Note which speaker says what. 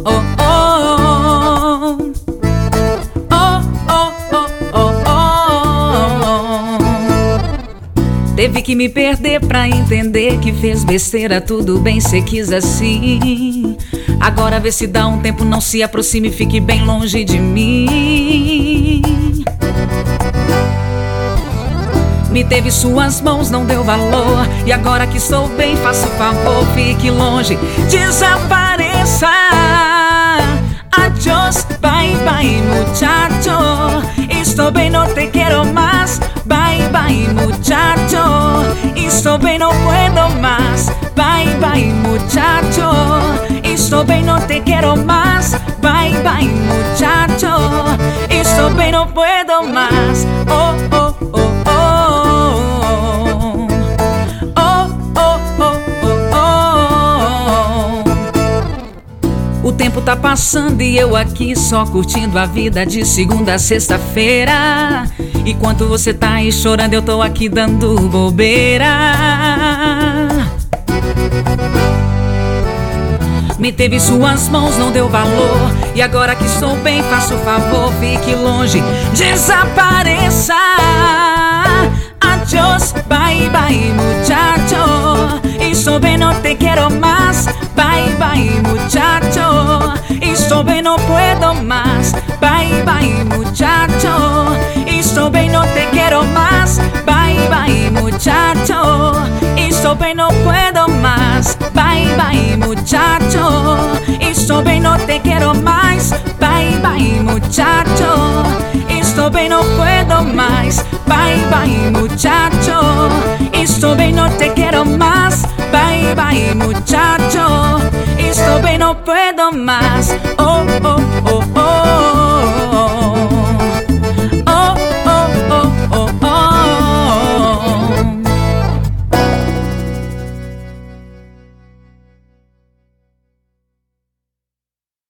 Speaker 1: oh, oh. Oh, oh, oh, oh, oh. Teve que me perder pra entender que fez besteira, tudo bem, cê quis assim. Agora vê se dá um tempo, não se aproxime, fique bem longe de mim. Me teve suas mãos, não deu valor, e agora que estou bem, faça o favor, fique longe, desapareça. Adiós, bye bye muchacho, estou bem, não te quero más. Bye bye muchacho, estou bem, não puedo más. Bye bye muchacho, estou bem, não te quero más. Bye bye muchacho, estou bem, não puedo más. Oh, oh, oh, oh. O tempo tá passando e eu aqui só curtindo a vida de segunda a sexta-feira. Enquanto você tá aí chorando, eu tô aqui dando bobeira. Me teve suas mãos, não deu valor, e agora que estou bem, faça o favor, fique longe, desapareça. Adiós, bye bye muchacho, estou bem, não te quero más. Bye bye muchacho, estou bem, não puedo más. Bye bye muchacho, estou bem, não te quero más. Bye bye muchacho, estou bem, não puedo más. Bye bye muchacho, estou bem, não te quero mais. Bye bye muchacho, estou bem, não puedo mais. Bye bye muchacho, estou bem, não te quero más. Bye bye muchacho, estou bem, não puedo más.